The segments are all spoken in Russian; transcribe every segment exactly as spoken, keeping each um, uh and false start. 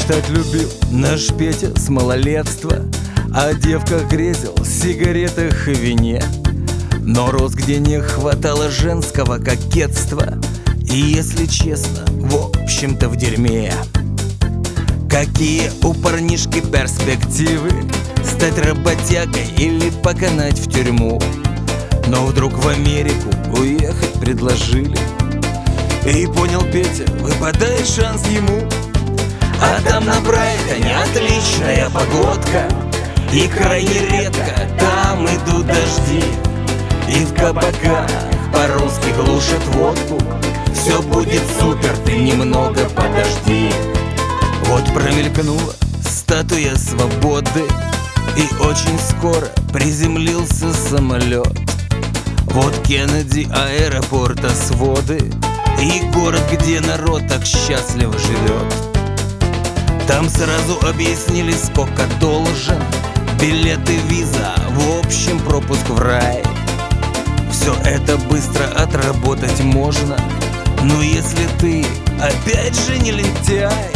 Мечтать любил наш Петя с малолетства, о девках грезил, сигаретах и вине. Но рос, где не хватало женского кокетства, и, если честно, в общем-то в дерьме. Какие у парнишки перспективы? Стать работягой или поканать в тюрьму? Но вдруг в Америку уехать предложили, и понял Петя, выпадает шанс ему. А там на Брайтоне отличная погодка, и крайне редко там идут дожди. И в кабаках по-русски глушат водку. Все будет супер, ты немного подожди. Вот промелькнула статуя свободы, и очень скоро приземлился самолет. Вот Кеннеди, аэропорта своды, и город, где народ так счастливо живет. Там сразу объяснили, сколько должен, билеты, виза, в общем пропуск в рай. Все это быстро отработать можно, но если ты опять же не лентяй.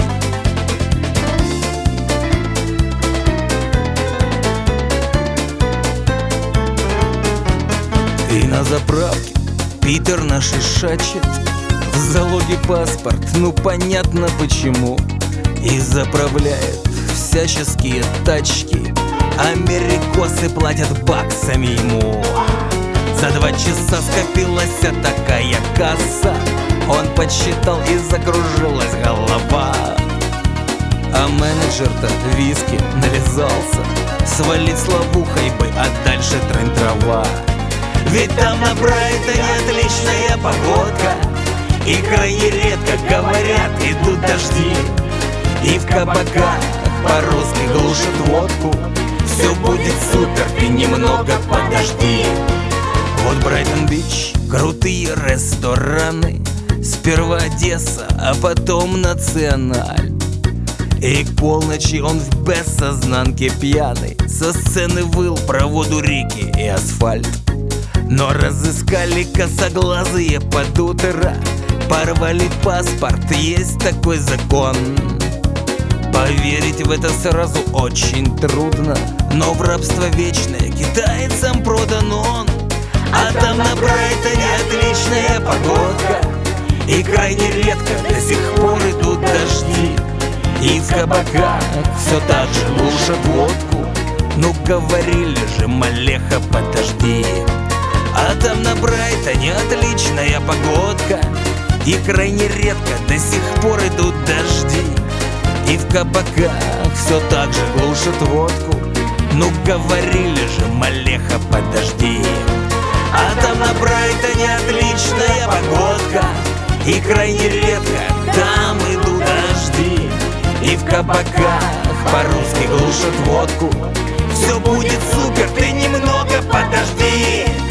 И на заправке Питер наш шачет, в залоге паспорт, ну понятно почему. И заправляет всяческие тачки, америкосы платят баксами ему. За два часа скопилась такая касса, он подсчитал и закружилась голова. А менеджер-то виски навязался, свалить славухой бы, а дальше трын-трава. Ведь там на Брайтоне отличная погодка, и крайне редко, говорят, идут дожди. И в кабаках по-русски глушат водку. Все будет супер, ты немного подожди. Вот Брайтон-Бич, крутые рестораны, сперва Одесса, а потом Националь. И к полночи он в бессознанке пьяный со сцены выл про воду, реки и асфальт. Но разыскали косоглазые под утро, порвали паспорт, есть такой закон. Поверить в это сразу очень трудно, но в рабство вечное китайцам продан он. А там на Брайтоне отличная погодка, и крайне редко до сих пор идут дожди. И в кабаках все так же глушат водку. Ну говорили же, малеха, подожди. А там на Брайтоне отличная погодка, и крайне редко до сих пор идут дожди. И в кабаках все так же глушат водку. Ну говорили же, малеха, подожди. А там на Брайтоне отличная погодка, и крайне редко там идут дожди. И в кабаках по-русски глушат водку. Все будет супер, ты немного подожди.